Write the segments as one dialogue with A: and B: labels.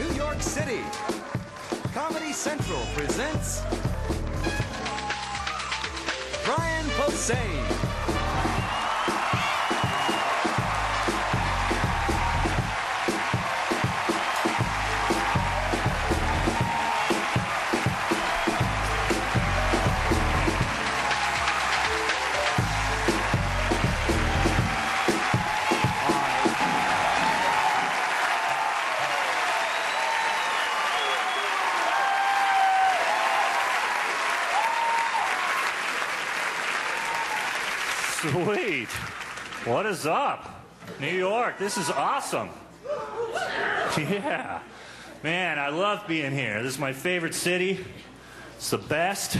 A: New York City, Comedy Central presents Brian Posehn.
B: Sweet. What is up? New York, this is awesome. Yeah. Man, I love being here. This is my favorite city. It's the best.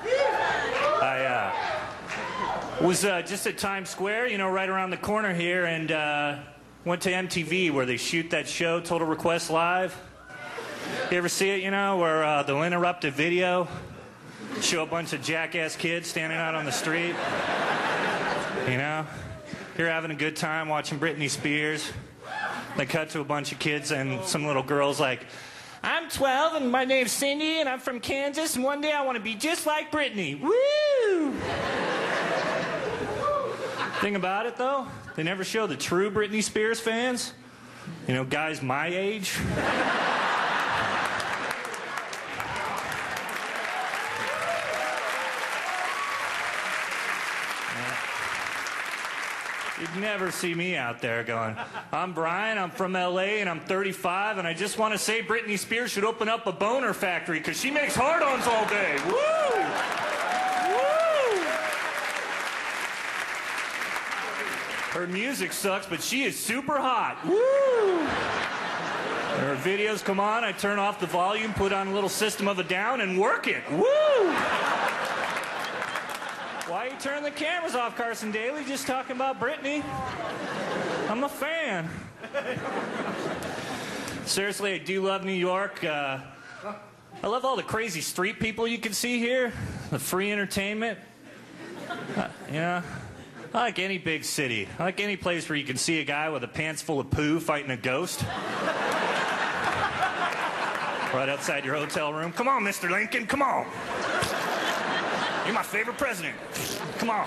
B: I was just at Times Square, you know, right around the corner here, and went to MTV where they shoot that show, Total Request Live. You ever see it, you know, where they'll interrupt a video, show a bunch of jackass kids standing out on the street? You know, you're having a good time watching Britney Spears. They cut to a bunch of kids and some little girls like, I'm 12 and my name's Cindy and I'm from Kansas and one day I want to be just like Britney. Woo! Thing about it though, they never show the true Britney Spears fans. You know, guys my age. You'd never see me out there going, I'm Brian, I'm from LA, and I'm 35, and I just want to say Britney Spears should open up a boner factory because she makes hard-ons all day. Woo! Woo! Her music sucks, but she is super hot. Woo! Her videos come on, I turn off the volume, put on a little System of a Down, and work it. Woo! Why you turn the cameras off, Carson Daly? Just talking about Britney. I'm a fan. Seriously, I do love New York. I love all the crazy street people you can see here. The free entertainment. Yeah. I like any big city. I like any place where you can see a guy with a pants full of poo fighting a ghost. Right outside your hotel room. Come on, Mr. Lincoln, come on. You're my favorite president. Come on.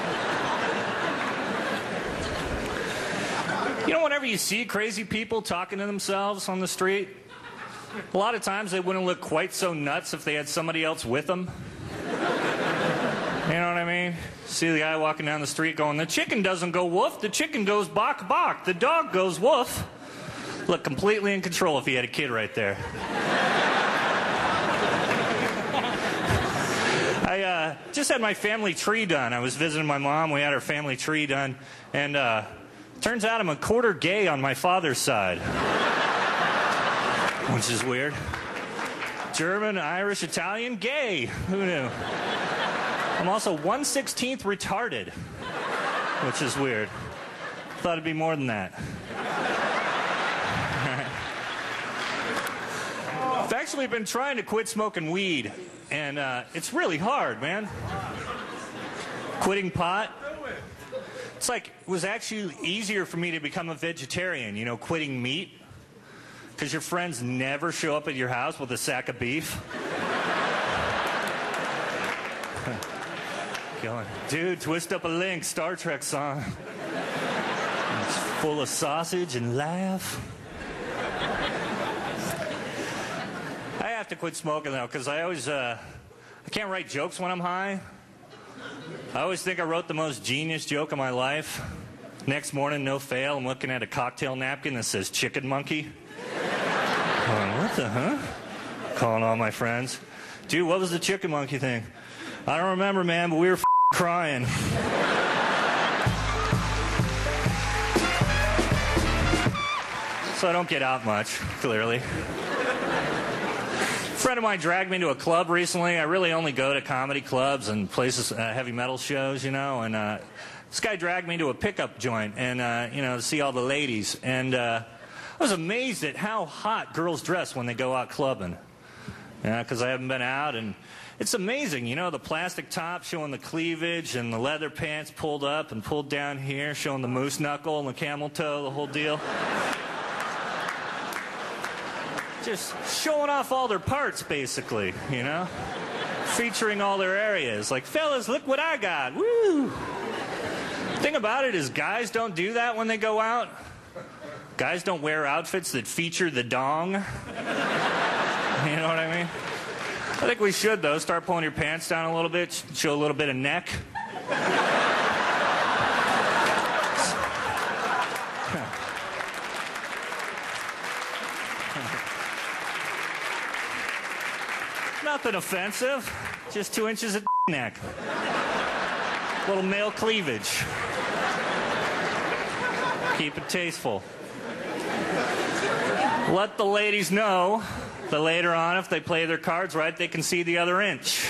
B: You know, whenever you see crazy people talking to themselves on the street, a lot of times they wouldn't look quite so nuts if they had somebody else with them. You know what I mean? See the guy walking down the street going, the chicken doesn't go woof, the chicken goes bok bok, the dog goes woof. Look completely in control if he had a kid right there. I just had my family tree done. I was visiting my mom. We had our family tree done. And turns out I'm a quarter gay on my father's side. Which is weird. German, Irish, Italian, gay. Who knew? I'm also 1/16 retarded. Which is weird. Thought it'd be more than that. I've actually been trying to quit smoking weed. And it's really hard, man. Quitting pot. It's like, it was actually easier for me to become a vegetarian, you know, quitting meat. Because your friends never show up at your house with a sack of beef. Going, dude, twist up a link, Star Trek song. It's full of sausage and laugh. I have to quit smoking though, because I always, I can't write jokes when I'm high. I always think I wrote the most genius joke of my life. Next morning, no fail, I'm looking at a cocktail napkin that says chicken monkey. Going, what the huh? Calling all my friends. Dude, what was the chicken monkey thing? I don't remember, man, but we were crying. So I don't get out much, clearly. A friend of mine dragged me to a club recently. I really only go to comedy clubs and places, heavy metal shows, you know, and this guy dragged me to a pickup joint and, you know, to see all the ladies. And I was amazed at how hot girls dress when they go out clubbing. Yeah, because I haven't been out, and it's amazing, you know, the plastic top showing the cleavage and the leather pants pulled up and pulled down here, showing the moose knuckle and the camel toe, the whole deal. Just showing off all their parts, basically, you know? Featuring all their areas. Like, fellas, look what I got. Woo! Thing about it is guys don't do that when they go out. Guys don't wear outfits that feature the dong. You know what I mean? I think we should, though. Start pulling your pants down a little bit, show a little bit of neck. Nothing offensive, just 2 inches of neck. Little male cleavage. Keep it tasteful. Let the ladies know that later on, if they play their cards right, they can see the other inch.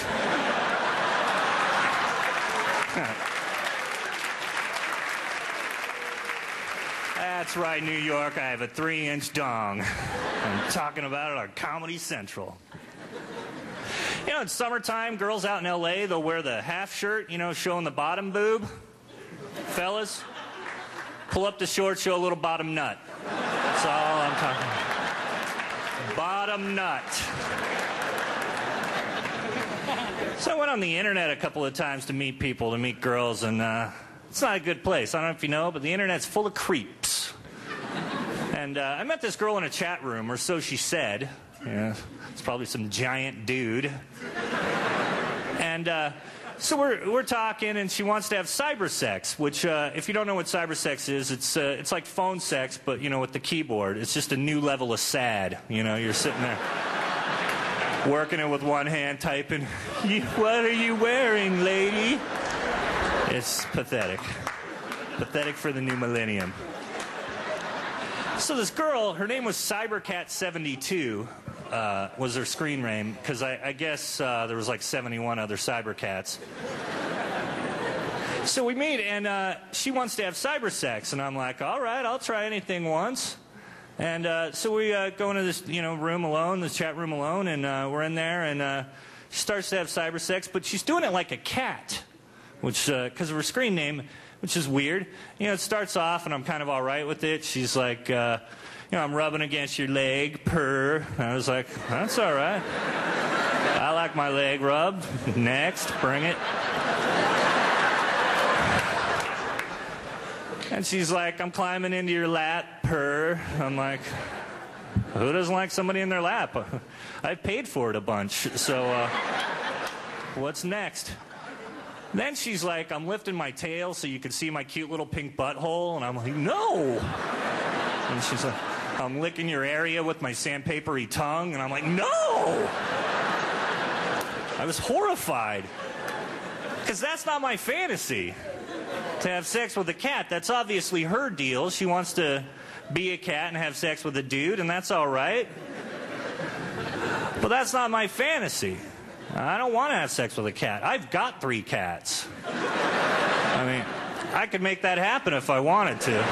B: That's right, New York, I have a 3-inch dong. I'm talking about it on Comedy Central. You know, it's summertime, girls out in L.A., they'll wear the half shirt, you know, showing the bottom boob. Fellas, pull up the shorts, show a little bottom nut. That's all I'm talking about. Bottom nut. So I went on the internet a couple of times to meet people, to meet girls, and it's not a good place. I don't know if you know, but the internet's full of creeps. And I met this girl in a chat room, or so she said. Yeah, it's probably some giant dude. And so we're talking, and she wants to have cyber sex, which, if you don't know what cyber sex is, it's like phone sex, but, you know, with the keyboard. It's just a new level of sad. You know, you're sitting there working it with one hand, typing, "What are you wearing, lady?" It's pathetic. Pathetic for the new millennium. So this girl, her name was Cybercat72, was her screen name, because I guess there was like 71 other Cybercats. So we meet, and she wants to have cyber sex, and I'm like, all right, I'll try anything once. And so we go into this, you know, room alone, this chat room alone, and we're in there, and she starts to have cyber sex, but she's doing it like a cat, which, because of her screen name, which is weird. You know, it starts off, and I'm kind of all right with it. She's like, you know, I'm rubbing against your leg, purr. I was like, that's all right. I like my leg rubbed. Next, bring it. And she's like, I'm climbing into your lap, purr. I'm like, who doesn't like somebody in their lap? I paid for it a bunch, so what's next? Then she's like, I'm lifting my tail so you can see my cute little pink butthole. And I'm like, no. And she's like, I'm licking your area with my sandpapery tongue. And I'm like, no. I was horrified. Because that's not my fantasy. To have sex with a cat, that's obviously her deal. She wants to be a cat and have sex with a dude, and that's all right. But that's not my fantasy. I don't want to have sex with a cat. I've got 3 cats. I mean, I could make that happen if I wanted to.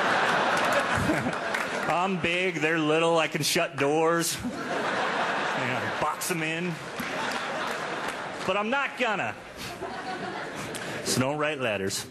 B: I'm big, they're little, I can shut doors, you know, box them in. But I'm not gonna. So don't write letters.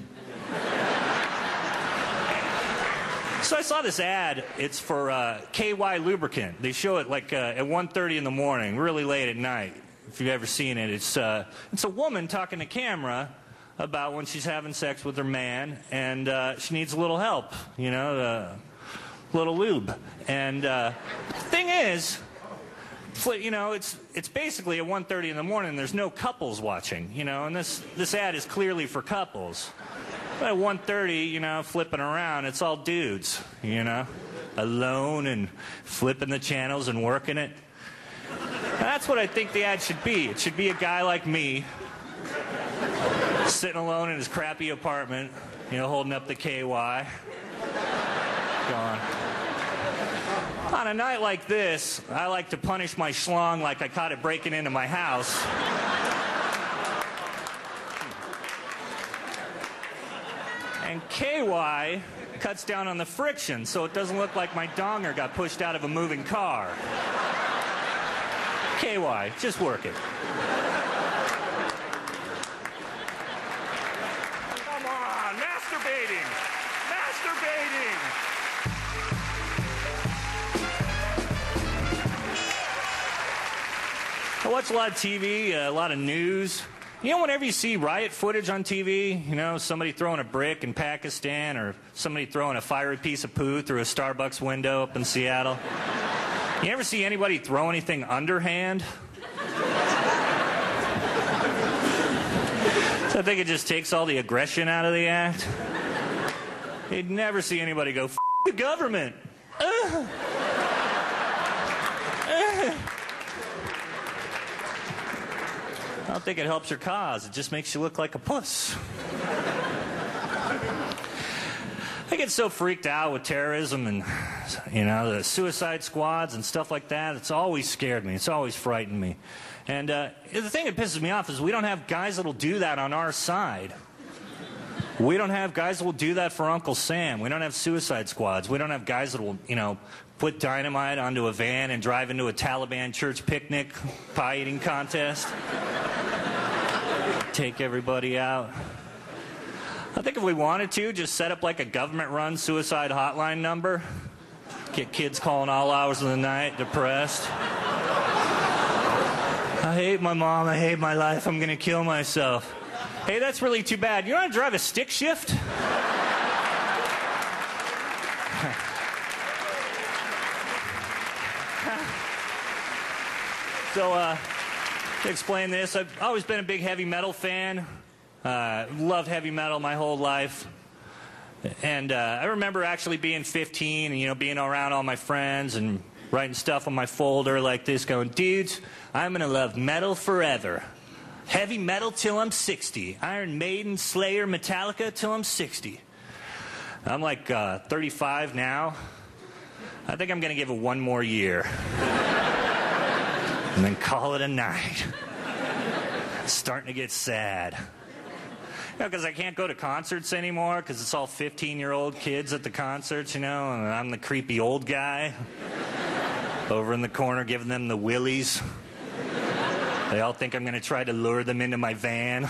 B: So I saw this ad. It's for KY lubricant. They show it like at 1:30 in the morning, really late at night. If you've ever seen it, it's a woman talking to camera about when she's having sex with her man, and she needs a little help, you know, a little lube. And the thing is, you know, it's basically at 1:30 in the morning. There's no couples watching, you know, and this ad is clearly for couples. But at 1:30, you know, flipping around, it's all dudes, you know, alone and flipping the channels and working it. That's what I think the ad should be. It should be a guy like me, sitting alone in his crappy apartment, you know, holding up the KY. Going. On a night like this, I like to punish my schlong like I caught it breaking into my house. And KY cuts down on the friction so it doesn't look like my donger got pushed out of a moving car. KY, just work it. Come on, masturbating! Masturbating! I watch a lot of TV, a lot of news. You know, whenever you see riot footage on TV, you know, somebody throwing a brick in Pakistan or somebody throwing a fiery piece of poo through a Starbucks window up in Seattle. You ever see anybody throw anything underhand? So I think it just takes all the aggression out of the act. You'd never see anybody go, "F the government." I don't think it helps your cause. It just makes you look like a puss. I get so freaked out with terrorism and, you know, the suicide squads and stuff like that. It's always scared me. It's always frightened me. And the thing that pisses me off is we don't have guys that'll do that on our side. We don't have guys that will do that for Uncle Sam. We don't have suicide squads. We don't have guys that will, you know, put dynamite onto a van and drive into a Taliban church picnic pie eating contest. Take everybody out. I think if we wanted to, just set up like a government-run suicide hotline number. Get kids calling all hours of the night, depressed. I hate my mom, I hate my life, I'm gonna kill myself. Hey, that's really too bad. You know how to drive a stick shift? So, to explain this, I've always been a big heavy metal fan. Loved heavy metal my whole life. And I remember actually being 15 and, you know, being around all my friends and writing stuff on my folder like this, going, dudes, I'm going to love metal forever. Heavy metal till I'm 60. Iron Maiden, Slayer, Metallica till I'm 60. I'm like 35 now. I think I'm going to give it one more year. And then call it a night. It's starting to get sad. You know, because I can't go to concerts anymore because it's all 15-year-old kids at the concerts, you know, and I'm the creepy old guy over in the corner giving them the willies. They all think I'm going to try to lure them into my van.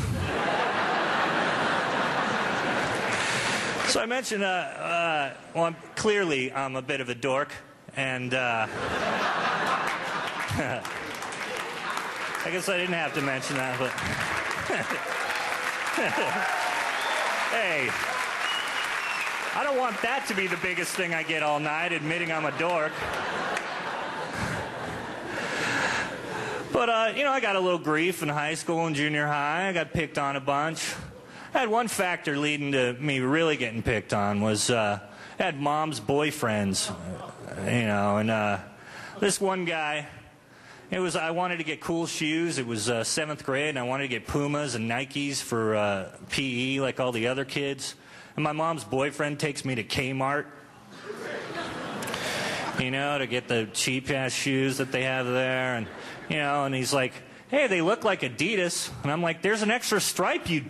B: So I mentioned, well, clearly I'm a bit of a dork, and I guess I didn't have to mention that, but hey, I don't want that to be the biggest thing I get all night, admitting I'm a dork. But, you know, I got a little grief in high school and junior high. I got picked on a bunch. I had one factor leading to me really getting picked on was I had mom's boyfriends, you know, and this one guy, I wanted to get cool shoes. It was 7th grade, and I wanted to get Pumas and Nikes for PE like all the other kids. And my mom's boyfriend takes me to Kmart, you know, to get the cheap-ass shoes that they have there. And, you know, and he's like, hey, they look like Adidas. And I'm like, there's an extra stripe, you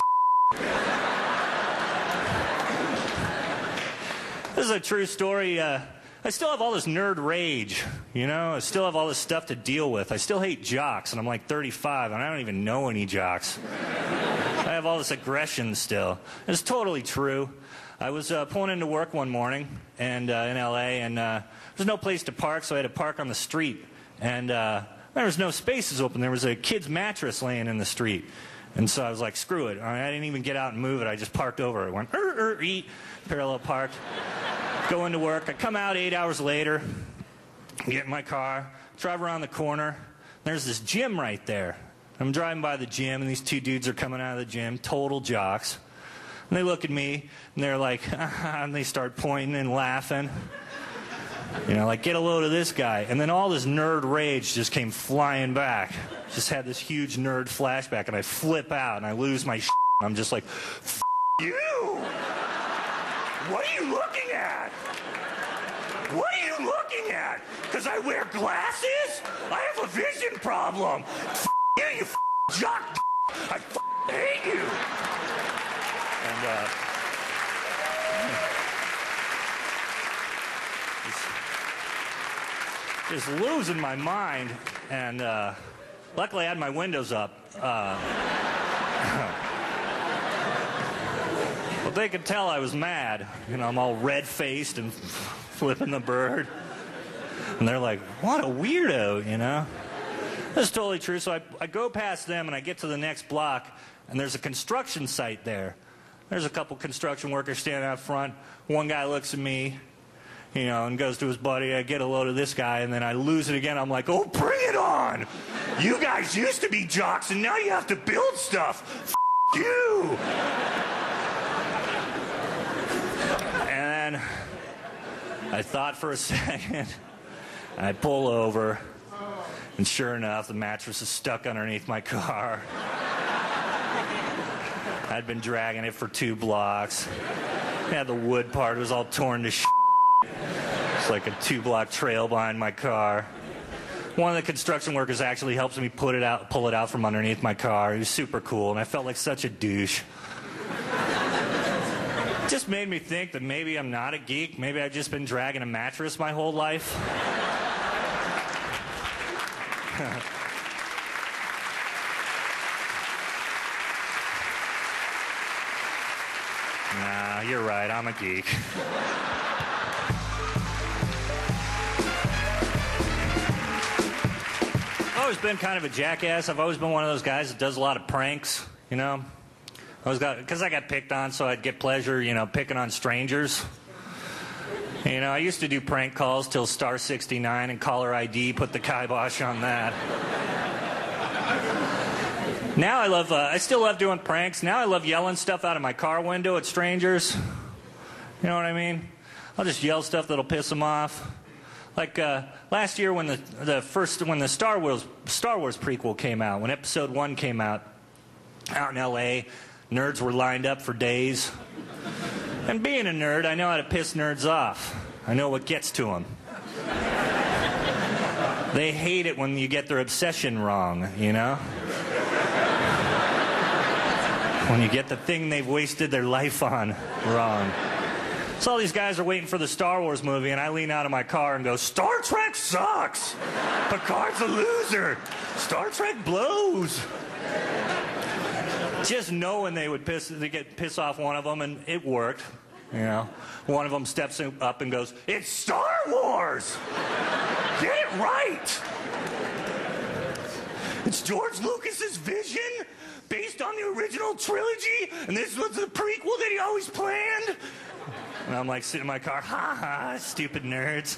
B: This is a true story. I still have all this nerd rage, you know? I still have all this stuff to deal with. I still hate jocks, and I'm like 35, and I don't even know any jocks. I have all this aggression still. It's totally true. I was pulling into work one morning and in L.A., and there's no place to park, so I had to park on the street. And there was no spaces open. There was a kid's mattress laying in the street. And so I was like, screw it. I didn't even get out and move it. I just parked over it. Went, eat, parallel parked. Go into work. I come out 8 hours later, get in my car, drive around the corner. There's this gym right there. I'm driving by the gym, and these two dudes are coming out of the gym, total jocks. And they look at me, and they're like, and they start pointing and laughing. You know, like, get a load of this guy. And then all this nerd rage just came flying back. Just had this huge nerd flashback, and I flip out, and I lose my shit. I'm just like, F you! What are you looking at? What are you looking at? Because I wear glasses? I have a vision problem. F you, you jock. I hate you. And, just losing my mind, and luckily I had my windows up. But they could tell I was mad. You know, I'm all red-faced and flipping the bird. And they're like, what a weirdo, you know? That's totally true. So I go past them and I get to the next block, and there's a construction site there. There's a couple construction workers standing out front. One guy looks at me, and goes to his buddy. I get a load of this guy, and then I lose it again. I'm like, oh, bring it on! You guys used to be jocks, and now you have to build stuff. F*** you! And then I thought for a second. I pull over, and sure enough, the mattress is stuck underneath my car. I'd been dragging it for 2 blocks. Yeah, the wood part was all torn to shit. It's like a 2-block trail behind my car. One of the construction workers actually helps me pull it out from underneath my car. He was super cool, and I felt like such a douche. It just made me think that maybe I'm not a geek. Maybe I've just been dragging a mattress my whole life. Nah, you're right. I'm a geek. I've always been kind of a jackass. I've always been one of those guys that does a lot of pranks, because I got picked on, so I'd get pleasure, picking on strangers. I used to do prank calls till Star 69 and caller ID put the kibosh on that. Now I still love doing pranks. Now I love yelling stuff out of my car window at strangers. You know what I mean? I'll just yell stuff that'll piss them off. Like last year when the Star Wars prequel came out, when Episode 1 came out in L.A., nerds were lined up for days. And being a nerd, I know how to piss nerds off. I know what gets to them. They hate it when you get their obsession wrong, When you get the thing they've wasted their life on wrong. So all these guys are waiting for the Star Wars movie, and I lean out of my car and go, Star Trek sucks! Picard's a loser! Star Trek blows! Just knowing they get piss off one of them, and it worked. One of them steps up and goes, "It's Star Wars! Get it right! It's George Lucas's vision based on the original trilogy, and this was the prequel that he always planned." And I'm like sitting in my car, ha ha, stupid nerds.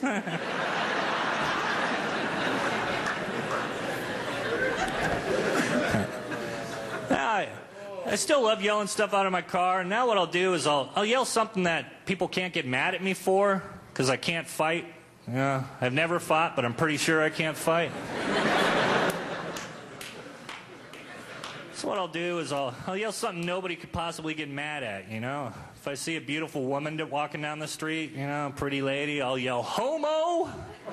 B: I still love yelling stuff out of my car, and now what I'll do is I'll yell something that people can't get mad at me for, because I can't fight. I've never fought, but I'm pretty sure I can't fight. So what I'll do is I'll yell something nobody could possibly get mad at, If I see a beautiful woman walking down the street, pretty lady, I'll yell, homo!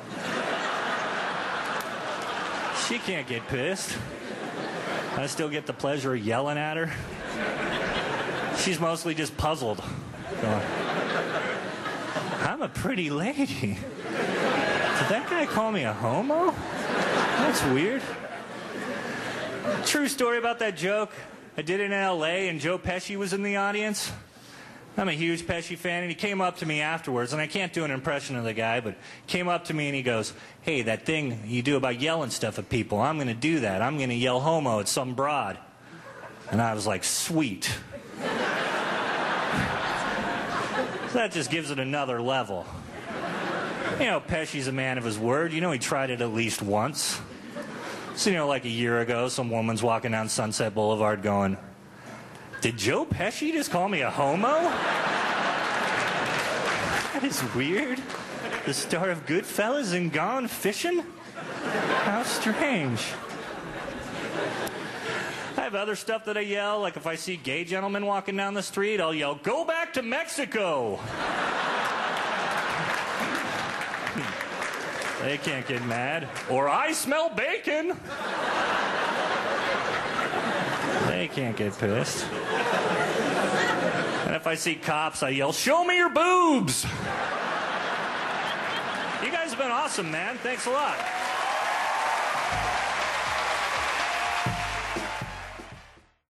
B: She can't get pissed. I still get the pleasure of yelling at her. She's mostly just puzzled. Going, I'm a pretty lady. Did that guy call me a homo? That's weird. True story about that joke. I did it in L.A. and Joe Pesci was in the audience. I'm a huge Pesci fan, and he came up to me afterwards, and I can't do an impression of the guy, but he came up to me and he goes, hey, that thing you do about yelling stuff at people, I'm going to do that. I'm going to yell homo at some broad. And I was like, sweet. So that just gives it another level. Pesci's a man of his word. He tried it at least once. So, like a year ago, some woman's walking down Sunset Boulevard going, did Joe Pesci just call me a homo? That is weird. The star of Goodfellas and Gone Fishing? How strange. I have other stuff that I yell, like if I see gay gentlemen walking down the street, I'll yell, go back to Mexico! They can't get mad. Or I smell bacon! They can't get pissed. And if I see cops, I yell, show me your boobs! You guys have been awesome, man. Thanks a lot.